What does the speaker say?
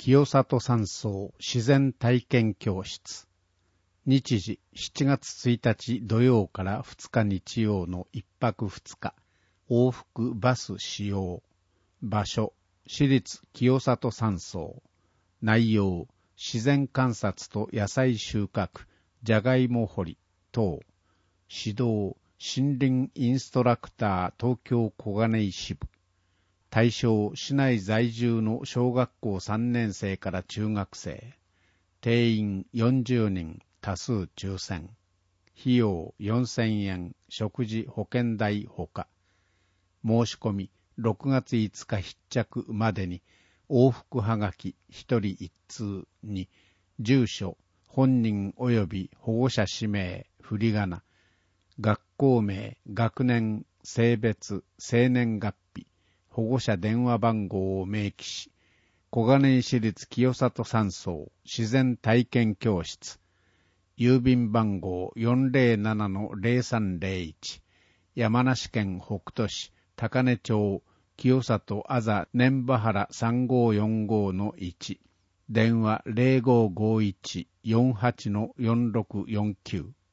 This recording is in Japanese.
清里山荘自然体験教室。日時7月1日土曜から2日日曜の1泊2日。往復バス使用。場所、市立清里山荘。内容、自然観察と野菜収穫、じゃがいも掘り等。指導、森林インストラクター東京小金井支部。対象、市内在住の小学校3年生から中学生。定員40人、多数抽選。費用4000円、食事保険代ほか。申し込み、6月5日必着までに、往復はがき1人1通に、住所、本人及び保護者氏名、振り仮名、学校名、学年、性別、生年月日、保護者電話番号を明記し、小金井市立清里山荘自然体験教室、郵便番号 407-0301、山梨県北杜市、高根町、清里あざ年場原 3545-1、電話 0551-48-4649。